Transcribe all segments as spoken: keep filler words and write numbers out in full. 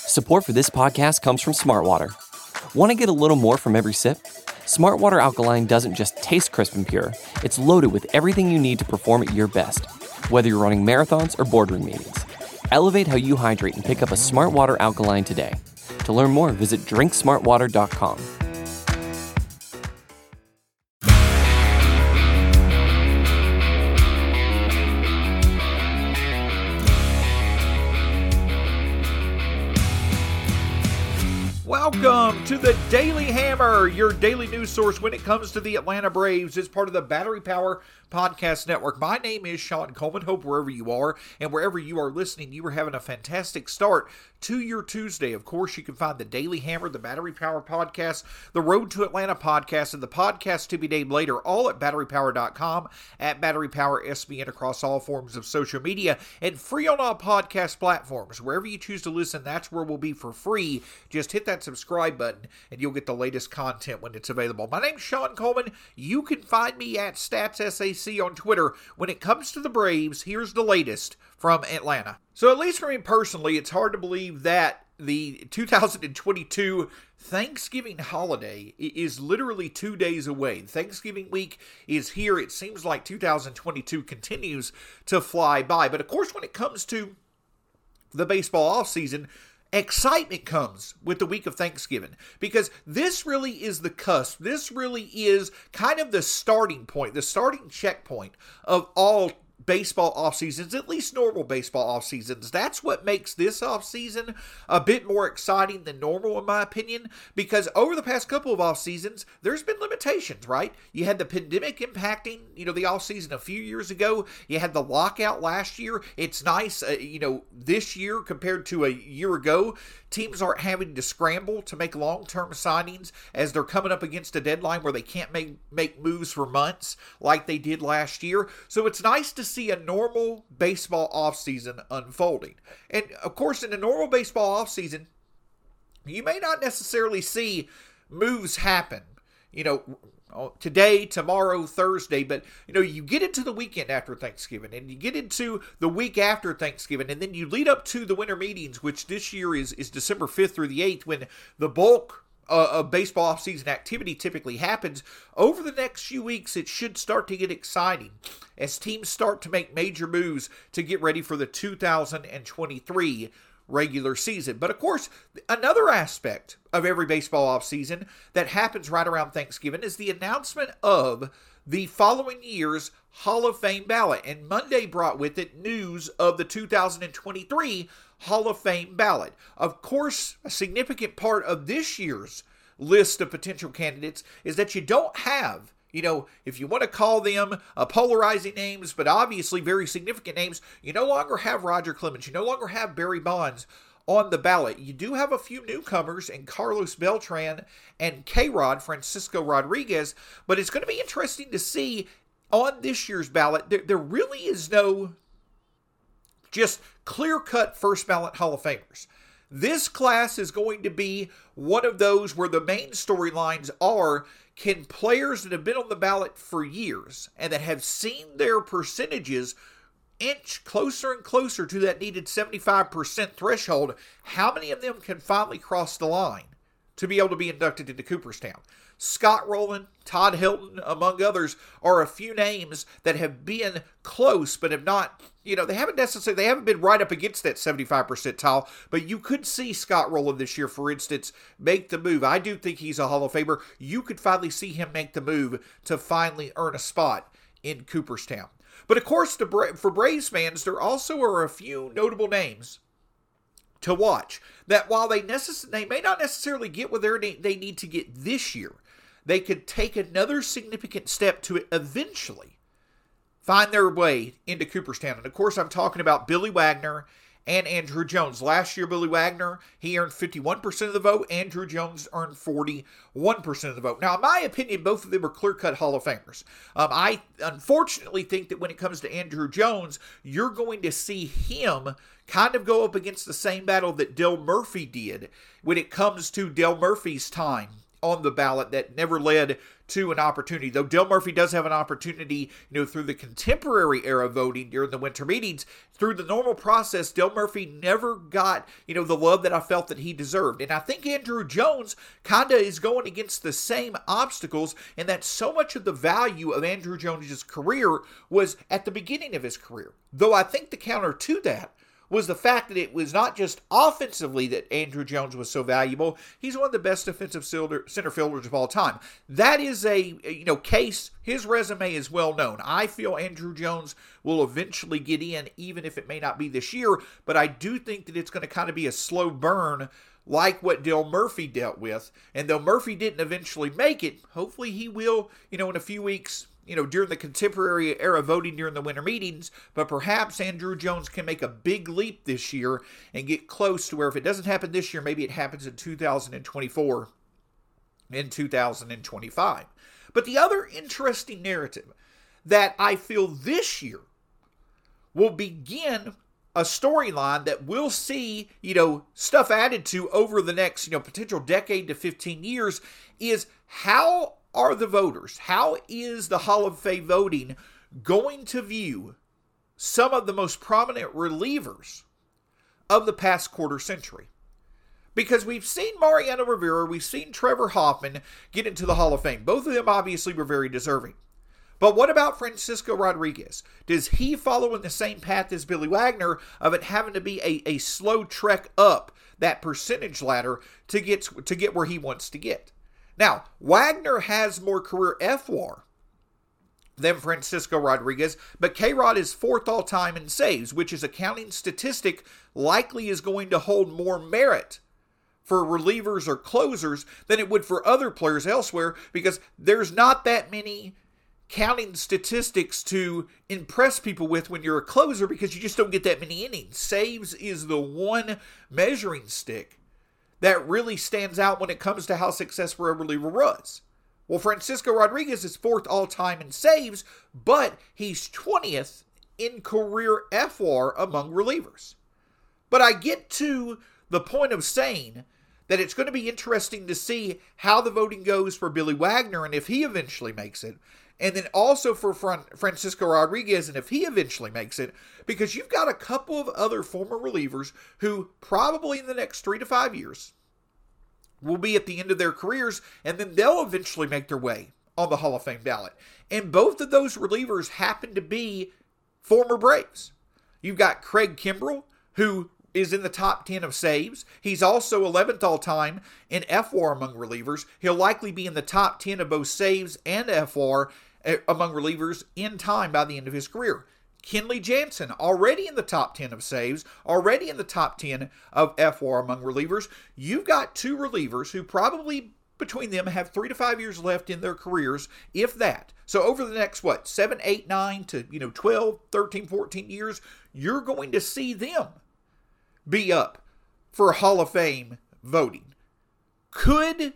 Support for this podcast comes from Smartwater. Want to get a little more from every sip? Smartwater Alkaline doesn't just taste crisp and pure, it's loaded with everything you need to perform at your best, whether you're running marathons or boardroom meetings. Elevate how you hydrate and pick up a Smartwater Alkaline today. To learn more, visit drink smart water dot com. Welcome to the Daily Hammer, your daily news source when it comes to the Atlanta Braves. It's part of the Battery Power Podcast Network. My name is Sean Coleman. Hope wherever you are and wherever you are listening, you are having a fantastic start to your Tuesday. Of course, you can find the Daily Hammer, the Battery Power Podcast, the Road to Atlanta Podcast, and the podcast to be named later, all at battery power dot com, at Battery Power S B N across all forms of social media, and free on all podcast platforms. Wherever you choose to listen, that's where we'll be for free. Just hit that subscribe button, and you'll get the latest content when it's available. My name's Sean Coleman. You can find me at StatsSAC on Twitter. When it comes to the Braves, here's the latest from Atlanta. So at least for me personally, it's hard to believe that the two thousand twenty-two Thanksgiving holiday is literally two days away. Thanksgiving week is here. It seems like two thousand twenty-two continues to fly by. But of course, when it comes to the baseball offseason, excitement comes with the week of Thanksgiving, because this really is the cusp. This really is kind of the starting point, the starting checkpoint of all baseball off seasons, at least normal baseball off seasons. That's what makes this off season a bit more exciting than normal, in my opinion, because over the past couple of off seasons, there's been limitations, right? You had the pandemic impacting, you know, the off season a few years ago. You had the lockout last year. It's nice, uh, you know, this year compared to a year ago, teams aren't having to scramble to make long-term signings as they're coming up against a deadline where they can't make, make moves for months like they did last year. So it's nice to see a normal baseball offseason unfolding. And of course, in a normal baseball offseason, you may not necessarily see moves happen, you know, today, tomorrow, Thursday, but you know, you get into the weekend after Thanksgiving, and you get into the week after Thanksgiving, and then you lead up to the winter meetings, which this year is, is December fifth through the eighth, when the bulk uh, of baseball offseason activity typically happens. Over the next few weeks, it should start to get exciting as teams start to make major moves to get ready for the two thousand twenty-three regular season. But of course, another aspect of every baseball offseason that happens right around Thanksgiving is the announcement of the following year's Hall of Fame ballot. And Monday brought with it news of the two thousand twenty-three Hall of Fame ballot. Of course, a significant part of this year's list of potential candidates is that you don't have, you know, if you want to call them uh, polarizing names, but obviously very significant names, you no longer have Roger Clemens. You no longer have Barry Bonds on the ballot. You do have a few newcomers in Carlos Beltran and K-Rod, Francisco Rodriguez, but it's going to be interesting to see on this year's ballot. There, there really is no just clear-cut first ballot Hall of Famers. This class is going to be one of those where the main storylines are, can players that have been on the ballot for years and that have seen their percentages inch closer and closer to that needed seventy-five percent threshold, how many of them can finally cross the line to be able to be inducted into Cooperstown? Scott Rowland, Todd Hilton, among others, are a few names that have been close, but have not, you know, they haven't necessarily, they haven't been right up against that seventy-five percentile, but you could see Scott Rowland this year, for instance, make the move. I do think he's a Hall of Famer. You could finally see him make the move to finally earn a spot in Cooperstown. But of course, the Bra- for Braves fans, there also are a few notable names to watch that while they necess- they may not necessarily get what they they need to get this year, they could take another significant step to eventually find their way into Cooperstown. And of course, I'm talking about Billy Wagner and Andruw Jones. Last year, Billy Wagner, he earned fifty-one percent of the vote. Andruw Jones earned forty-one percent of the vote. Now, in my opinion, both of them are clear-cut Hall of Famers. Um, I unfortunately think that when it comes to Andruw Jones, you're going to see him kind of go up against the same battle that Dale Murphy did when it comes to Dale Murphy's time on the ballot that never led to an opportunity. Though Dale Murphy does have an opportunity, you know, through the contemporary era voting during the winter meetings. Through the normal process, Dale Murphy never got, you know, the love that I felt that he deserved. And I think Andrew Jones kind of is going against the same obstacles, and that so much of the value of Andrew Jones' career was at the beginning of his career. Though I think the counter to that was the fact that it was not just offensively that Andrew Jones was so valuable. He's one of the best defensive center fielders of all time. That is a, you know, case. His resume is well known. I feel Andrew Jones will eventually get in, even if it may not be this year. But I do think that it's going to kind of be a slow burn, like what Dale Murphy dealt with. And though Murphy didn't eventually make it, hopefully he will, you know, in a few weeks, you know, during the contemporary era voting during the winter meetings. But perhaps Andrew Jones can make a big leap this year and get close to where, if it doesn't happen this year, maybe it happens in two thousand twenty-four and two thousand twenty-five. But the other interesting narrative that I feel this year will begin a storyline that we'll see, you know, stuff added to over the next, you know, potential decade to fifteen years is how are the voters, how is the Hall of Fame voting going to view some of the most prominent relievers of the past quarter century? Because we've seen Mariano Rivera, we've seen Trevor Hoffman get into the Hall of Fame. Both of them obviously were very deserving. But what about Francisco Rodriguez? Does he follow in the same path as Billy Wagner of it having to be a, a slow trek up that percentage ladder to get to get where he wants to get? Now, Wagner has more career F W A R than Francisco Rodriguez, but K-Rod is fourth all-time in saves, which is a counting statistic likely is going to hold more merit for relievers or closers than it would for other players elsewhere, because there's not that many counting statistics to impress people with when you're a closer, because you just don't get that many innings. Saves is the one measuring stick that really stands out when it comes to how successful a reliever was. Well, Francisco Rodriguez is fourth all-time in saves, but he's twentieth in career F W A R among relievers. But I get to the point of saying that it's going to be interesting to see how the voting goes for Billy Wagner and if he eventually makes it. And then also for Fran- Francisco Rodriguez and if he eventually makes it. Because you've got a couple of other former relievers who probably in the next three to five years will be at the end of their careers, and then they'll eventually make their way on the Hall of Fame ballot. And both of those relievers happen to be former Braves. You've got Craig Kimbrell, who is in the top ten of saves. He's also eleventh all-time in F W A R among relievers. He'll likely be in the top ten of both saves and F W A R among relievers in time by the end of his career. Kenley Jansen, already in the top ten of saves, already in the top ten of F W A R among relievers. You've got two relievers who probably between them have three to five years left in their careers, if that. So over the next, what, seven, eight, nine to, you know, twelve, thirteen, fourteen years, you're going to see them be up for Hall of Fame voting. Could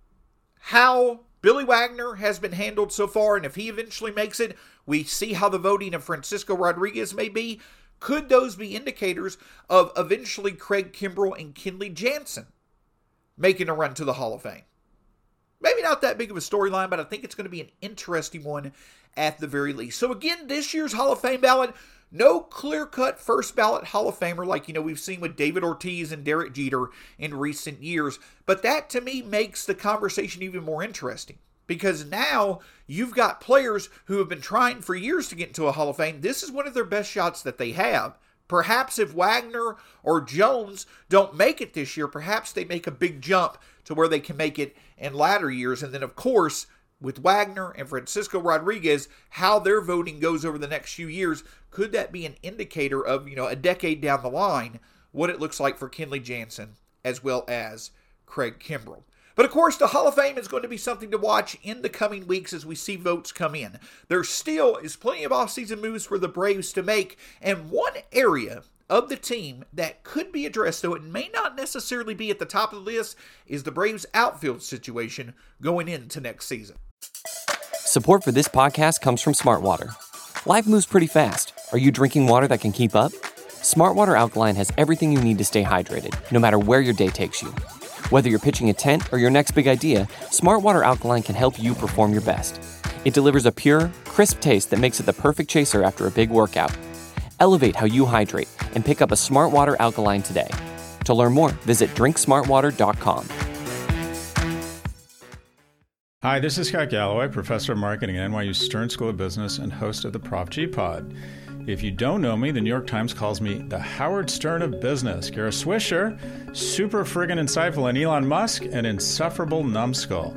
how Billy Wagner has been handled so far, and if he eventually makes it, we see how the voting of Francisco Rodriguez may be. Could those be indicators of eventually Craig Kimbrell and Kenley Jansen making a run to the Hall of Fame? Maybe not that big of a storyline, but I think it's going to be an interesting one at the very least. So again, this year's Hall of Fame ballot, no clear-cut first ballot Hall of Famer like, you know, we've seen with David Ortiz and Derek Jeter in recent years. But that, to me, makes the conversation even more interesting. Because now you've got players who have been trying for years to get into a Hall of Fame. This is one of their best shots that they have. Perhaps if Wagner or Jones don't make it this year, perhaps they make a big jump to where they can make it in latter years. And then, of course, with Wagner and Francisco Rodriguez, how their voting goes over the next few years, could that be an indicator of, you know, a decade down the line, what it looks like for Kenley Jansen as well as Craig Kimbrell? But of course, the Hall of Fame is going to be something to watch in the coming weeks as we see votes come in. There still is plenty of offseason moves for the Braves to make, and one area of the team that could be addressed, though it may not necessarily be at the top of the list, is the Braves' outfield situation going into next season. Support for this podcast comes from Smart Water. Life moves pretty fast. Are you drinking water that can keep up? Smart Water Alkaline has everything you need to stay hydrated, no matter where your day takes you. Whether you're pitching a tent or your next big idea, Smart Water Alkaline can help you perform your best. It delivers a pure, crisp taste that makes it the perfect chaser after a big workout. Elevate how you hydrate and pick up a Smart Water Alkaline today. To learn more, visit drink smart water dot com. Hi, this is Scott Galloway, professor of marketing at N Y U Stern School of Business and host of the Prof G Pod. If you don't know me, the New York Times calls me the Howard Stern of business. Kara Swisher, super friggin' insightful, and Elon Musk, an insufferable numbskull.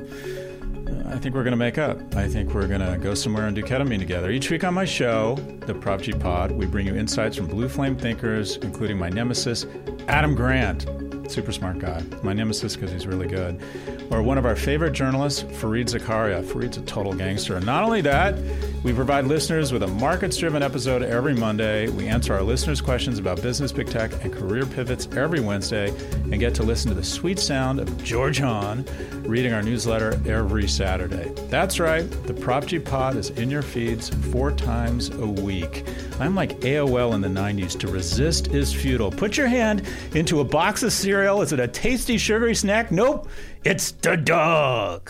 I think we're going to make up. I think we're going to go somewhere and do ketamine together. Each week on my show, the Prof G Pod, we bring you insights from blue flame thinkers, including my nemesis, Adam Grant. Super smart guy. My nemesis because he's really good. Or one of our favorite journalists, Fareed Zakaria. Fareed's a total gangster. And not only that, we provide listeners with a markets-driven episode every Monday. We answer our listeners' questions about business, big tech, and career pivots every Wednesday, and get to listen to the sweet sound of George Hahn reading our newsletter every Saturday. That's right. The Prop G Pod is in your feeds four times a week. I'm like A O L in the nineties. To resist is futile. Put your hand into a box of cereal. Is it a tasty, sugary snack? Nope. It's the dog.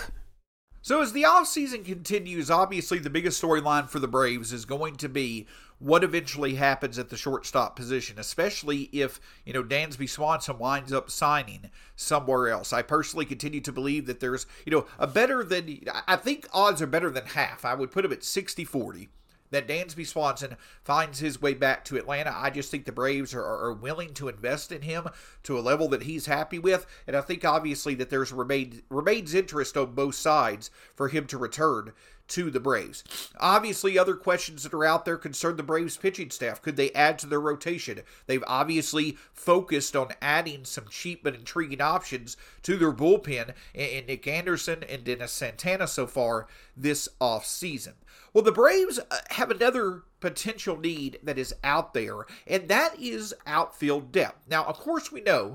So as the offseason continues, obviously the biggest storyline for the Braves is going to be what eventually happens at the shortstop position, especially if, you know, Dansby Swanson winds up signing somewhere else. I personally continue to believe that there's, you know, a better than, I think odds are better than half. I would put them at sixty forty. That Dansby Swanson finds his way back to Atlanta. I just think the Braves are, are willing to invest in him to a level that he's happy with. And I think obviously that there's remains, remains interest on both sides for him to return to the Braves. Obviously, other questions that are out there concern the Braves pitching staff. Could they add to their rotation? They've obviously focused on adding some cheap but intriguing options to their bullpen in Nick Anderson and Dennis Santana so far this offseason. Well, the Braves have another potential need that is out there, and that is outfield depth. Now, of course, we know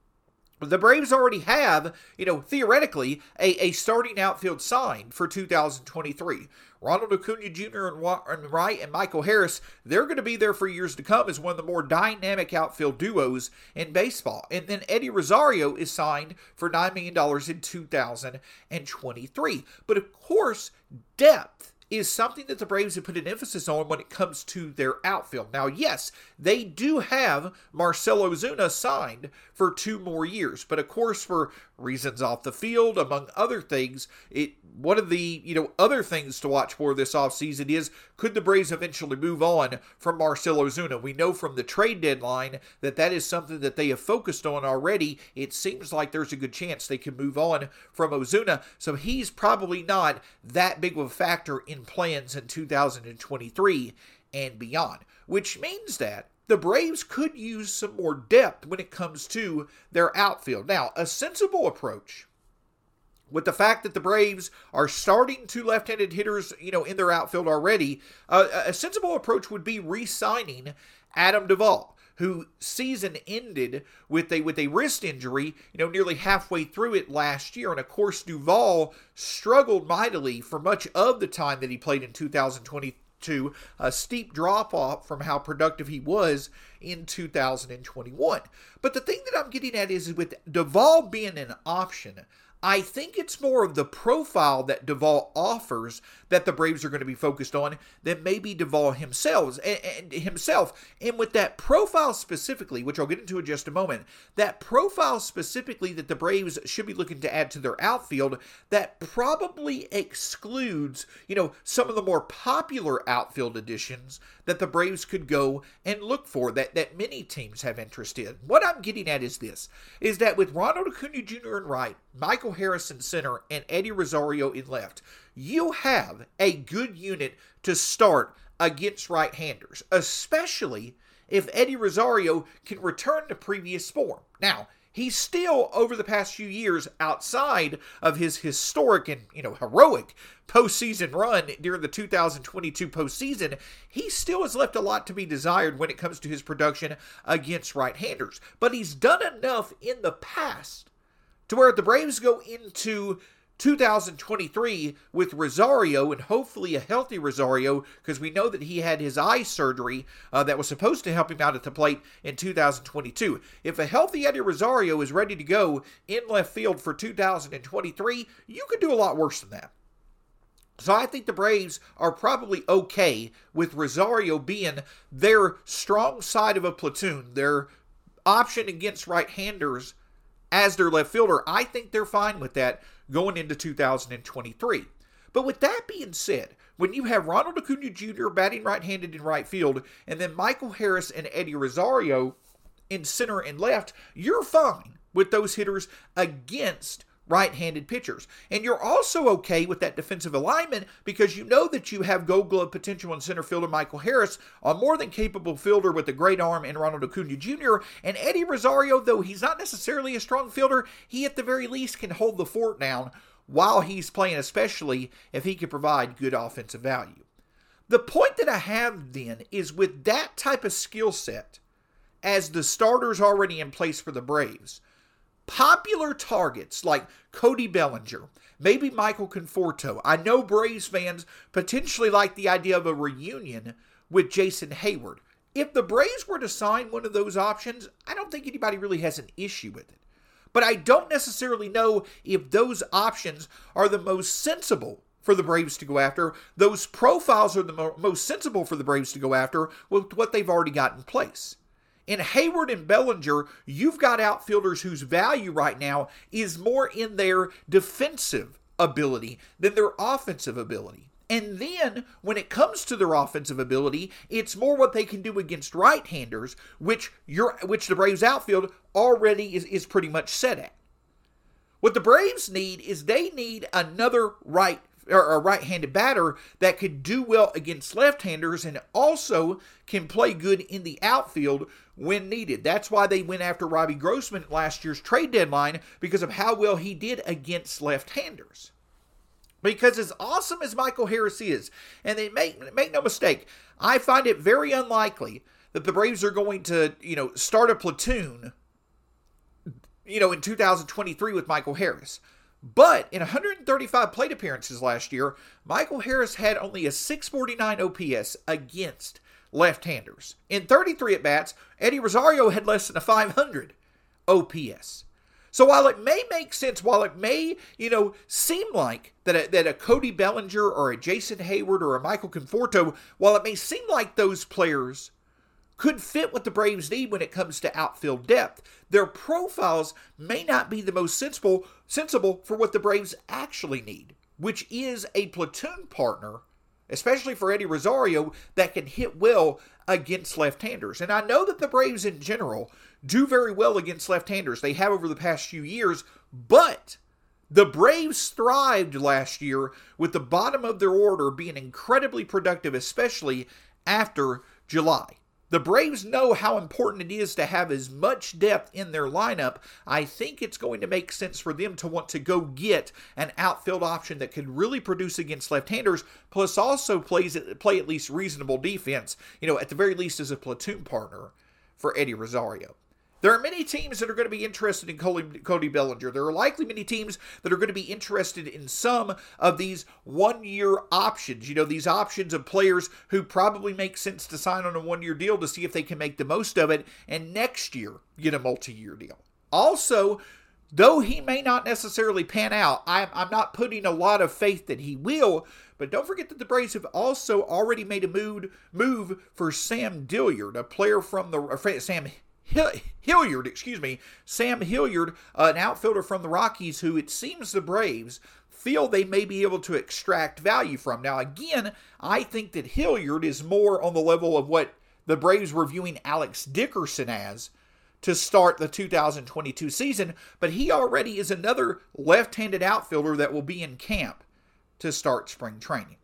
the Braves already have, you know, theoretically, a, a starting outfield signed for two thousand twenty-three. Ronald Acuna Junior and, and Wright and Michael Harris, they're going to be there for years to come as one of the more dynamic outfield duos in baseball. And then Eddie Rosario is signed for nine million dollars in two thousand twenty-three. But of course, depth is something that the Braves have put an emphasis on when it comes to their outfield. Now, yes, they do have Marcell Ozuna signed for two more years, but of course, for reasons off the field, among other things, it one of the, you know, other things to watch for this offseason is, could the Braves eventually move on from Marcell Ozuna? We know from the trade deadline that that is something that they have focused on already. It seems like there's a good chance they can move on from Ozuna, so he's probably not that big of a factor in plans in two thousand twenty-three and beyond, which means that the Braves could use some more depth when it comes to their outfield. Now, a sensible approach, with the fact that the Braves are starting two left-handed hitters, you know, in their outfield already, uh, a sensible approach would be re-signing Adam Duvall, who season ended with a with a wrist injury, you know, nearly halfway through it last year. And of course, Duvall struggled mightily for much of the time that he played in two thousand twenty-two, a steep drop-off from how productive he was in two thousand twenty-one. But the thing that I'm getting at is, with Duvall being an option, I think it's more of the profile that Duvall offers that the Braves are going to be focused on than maybe Duvall himself. And, and himself. And with that profile specifically, which I'll get into in just a moment, that profile specifically that the Braves should be looking to add to their outfield, that probably excludes, you know, some of the more popular outfield additions that the Braves could go and look for, that, that many teams have interest in. What I'm getting at is this, is that with Ronald Acuna Junior in right, Michael Harris in center, and Eddie Rosario in left, you have a good unit to start against right-handers, especially if Eddie Rosario can return to previous form. Now, he's still, over the past few years, outside of his historic and, you know, heroic postseason run during the two thousand twenty-two postseason, he still has left a lot to be desired when it comes to his production against right-handers. But he's done enough in the past to where the Braves go into two thousand twenty-three with Rosario, and hopefully a healthy Rosario, because we know that he had his eye surgery uh, that was supposed to help him out at the plate in two thousand twenty-two. If a healthy Eddie Rosario is ready to go in left field for two thousand twenty-three, you could do a lot worse than that. So I think the Braves are probably okay with Rosario being their strong side of a platoon, their option against right-handers as their left fielder. I think they're fine with that going into two thousand twenty-three. But with that being said, when you have Ronald Acuna Junior batting right-handed in right field, and then Michael Harris and Eddie Rosario in center and left, you're fine with those hitters against right-handed pitchers. And you're also okay with that defensive alignment because you know that you have Gold Glove potential in center fielder Michael Harris, a more than capable fielder with a great arm in Ronald Acuna Junior And Eddie Rosario, though he's not necessarily a strong fielder, he at the very least can hold the fort down while he's playing, especially if he can provide good offensive value. The point that I have then is with that type of skill set, as the starters already in place for the Braves, popular targets like Cody Bellinger, maybe Michael Conforto. I know Braves fans potentially like the idea of a reunion with Jason Hayward. If the Braves were to sign one of those options, I don't think anybody really has an issue with it. But I don't necessarily know if those options are the most sensible for the Braves to go after. Those profiles are the mo- most sensible for the Braves to go after with what they've already got in place. In Hayward and Bellinger, you've got outfielders whose value right now is more in their defensive ability than their offensive ability. And then, when it comes to their offensive ability, it's more what they can do against right-handers, which your which the Braves outfield already is, is pretty much set at. What the Braves need is they need another right or a right-handed batter that could do well against left-handers and also can play good in the outfield when needed. That's why they went after Robbie Grossman at last year's trade deadline, because of how well he did against left-handers. Because as awesome as Michael Harris is, and they make make no mistake, I find it very unlikely that the Braves are going to, you know, start a platoon, you know, in two thousand twenty-three with Michael Harris. But in one hundred thirty-five plate appearances last year, Michael Harris had only a six forty-nine O P S against left-handers. In thirty-three at-bats, Eddie Rosario had less than a five hundred O P S. So while it may make sense, while it may, you know, seem like that a, that a Cody Bellinger or a Jason Hayward or a Michael Conforto, while it may seem like those players could fit what the Braves need when it comes to outfield depth, their profiles may not be the most sensible, sensible for what the Braves actually need, which is a platoon partner, especially for Eddie Rosario, that can hit well against left-handers. And I know that the Braves in general do very well against left-handers. They have over the past few years, but the Braves thrived last year with the bottom of their order being incredibly productive, especially after July. The Braves know how important it is to have as much depth in their lineup. I think it's going to make sense for them to want to go get an outfield option that could really produce against left-handers, plus also plays play at least reasonable defense, you know, at the very least as a platoon partner for Eddie Rosario. There are many teams that are going to be interested in Cody Bellinger. There are likely many teams that are going to be interested in some of these one-year options. You know, these options of players who probably make sense to sign on a one-year deal to see if they can make the most of it and next year get a multi-year deal. Also, though he may not necessarily pan out, I'm, I'm not putting a lot of faith that he will, but don't forget that the Braves have also already made a move, move for Sam Hilliard, a player from the uh, Sam Hilliard, excuse me, Sam Hilliard, uh, an outfielder from the Rockies who it seems the Braves feel they may be able to extract value from. Now, again, I think that Hilliard is more on the level of what the Braves were viewing Alex Dickerson as to start the two thousand twenty-two season, but he already is another left-handed outfielder that will be in camp to start spring training.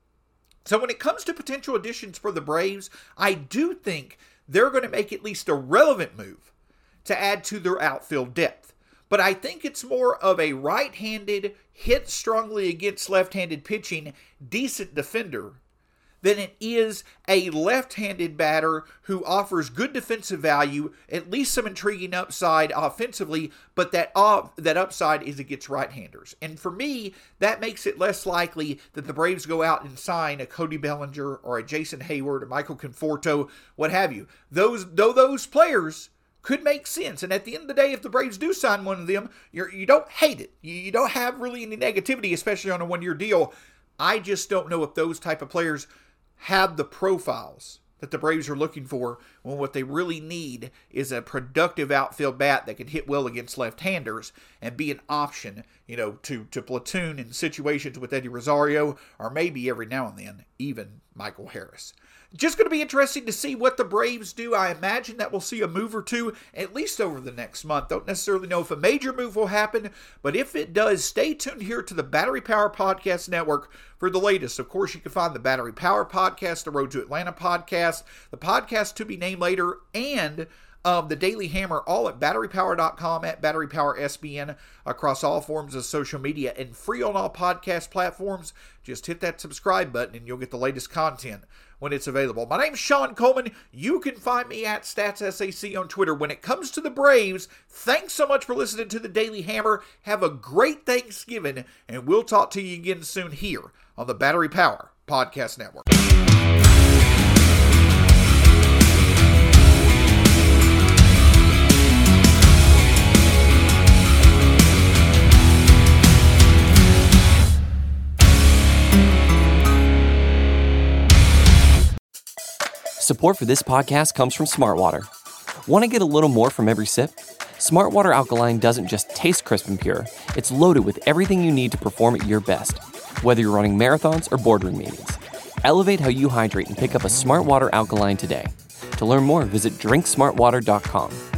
So when it comes to potential additions for the Braves, I do think they're going to make at least a relevant move to add to their outfield depth. But I think it's more of a right-handed, hit strongly against left-handed pitching, decent defender than it is a left-handed batter who offers good defensive value, at least some intriguing upside offensively, but that uh, that upside is against right-handers. And for me, that makes it less likely that the Braves go out and sign a Cody Bellinger or a Jason Hayward or Michael Conforto, what have you. Those, though those players could make sense. And at the end of the day, if the Braves do sign one of them, you're, you don't hate it. You, you don't have really any negativity, especially on a one-year deal. I just don't know if those type of players have the profiles that the Braves are looking for when what they really need is a productive outfield bat that can hit well against left-handers and be an option, you know, to, to platoon in situations with Eddie Rosario or maybe every now and then even Michael Harris. Just going to be interesting to see what the Braves do. I imagine that we'll see a move or two at least over the next month. Don't necessarily know if a major move will happen, but if it does, stay tuned here to the Battery Power Podcast Network for the latest. Of course, you can find the Battery Power Podcast, the Road to Atlanta podcast, the podcast to be named later, and Um, the Daily Hammer, all at battery power dot com, at Battery Power S B N, across all forms of social media, and free on all podcast platforms. Just hit that subscribe button and you'll get the latest content when it's available. My name's Sean Coleman. You can find me at StatsSAC on Twitter. When it comes to the Braves, thanks so much for listening to the Daily Hammer. Have a great Thanksgiving, and we'll talk to you again soon here on the Battery Power Podcast Network. Support for this podcast comes from Smartwater. Want to get a little more from every sip? Smartwater Alkaline doesn't just taste crisp and pure, it's loaded with everything you need to perform at your best, whether you're running marathons or boardroom meetings. Elevate how you hydrate and pick up a Smartwater Alkaline today. To learn more, visit drink smart water dot com.